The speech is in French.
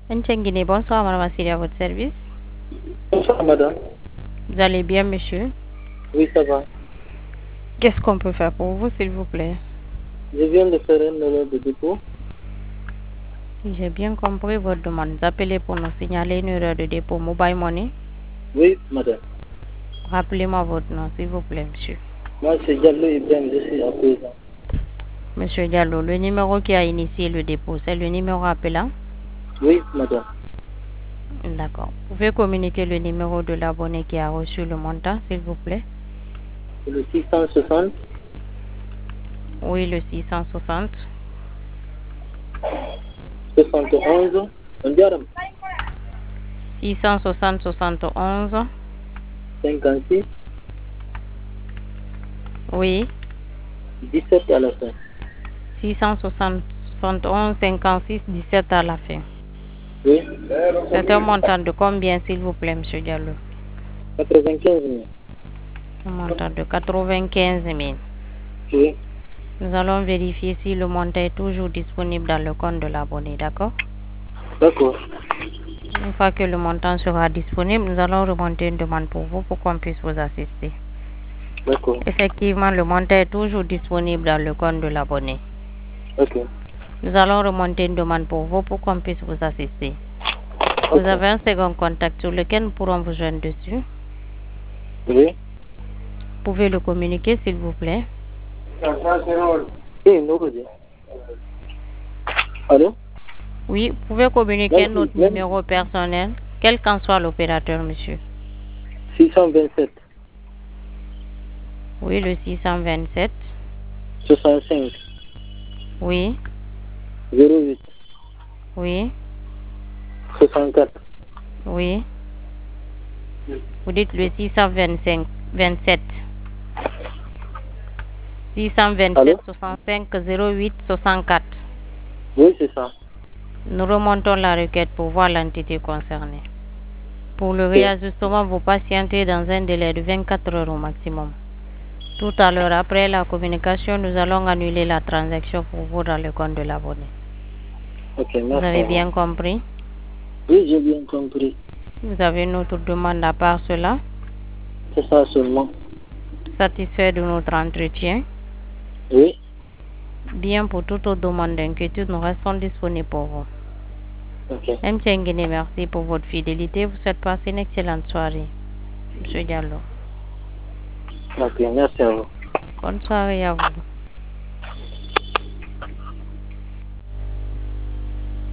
Ntchengine, bonsoir madame Assili, à votre service. Bonsoir madame. Vous allez bien monsieur? Oui, ça va. Qu'est-ce qu'on peut faire pour vous s'il vous plaît? Je viens de faire une erreur de dépôt. J'ai bien compris votre demande. Vous appelez pour nous signaler une erreur de dépôt Mobile Money. Oui, madame. Rappelez-moi votre nom s'il vous plaît monsieur. Moi, c'est Diallo Ibrahim, je suis à présent. Monsieur Diallo, le numéro qui a initié le dépôt, c'est le numéro appelant? Oui, madame. D'accord. Vous pouvez communiquer le numéro de l'abonné qui a reçu le montant s'il vous plaît? C'est le 660 Oui, le 660 71 on dirait 660 71. 56 Oui. 17 à la fin. 660 71 56 17 à la fin. Oui. C'est un montant de combien s'il vous plaît monsieur Diallo? 95 000. Un montant de 95 000. Oui. Nous allons vérifier si le montant est toujours disponible dans le compte de l'abonné, d'accord? D'accord. Une fois que le montant sera disponible, nous allons remonter une demande pour vous pour qu'on puisse vous assister. D'accord. Effectivement, le montant est toujours disponible dans le compte de l'abonné. Ok. Nous allons remonter une demande pour vous pour qu'on puisse vous assister. Vous avez un second contact sur lequel nous pourrons vous joindre dessus. Oui. Vous pouvez le communiquer s'il vous plaît. Allô? Oui, vous pouvez communiquer Merci. notre numéro personnel, quel qu'en soit l'opérateur, monsieur. 627 Oui, le 627. 65 Oui, 08 oui, 64. oui. Vous dites le 625 27. 627 65 08 64. Oui, c'est ça. Nous remontons la requête pour voir l'entité concernée. Pour le réajustement, vous patientez dans un délai de 24 heures au maximum. Tout à l'heure, après la communication, nous allons annuler la transaction pour vous dans le compte de l'abonné. Ok, merci. Vous avez bien compris? Oui, j'ai bien compris. Vous avez une autre demande à part cela? C'est ça seulement. Satisfait de notre entretien? Oui. Bien, pour toute autre demande d'inquiétude, nous restons disponibles pour vous. Ok. M. Tchengene, merci pour votre fidélité. Vous souhaite passer une excellente soirée. Monsieur Diallo. Ok, merci à vous. Bonne soirée à vous.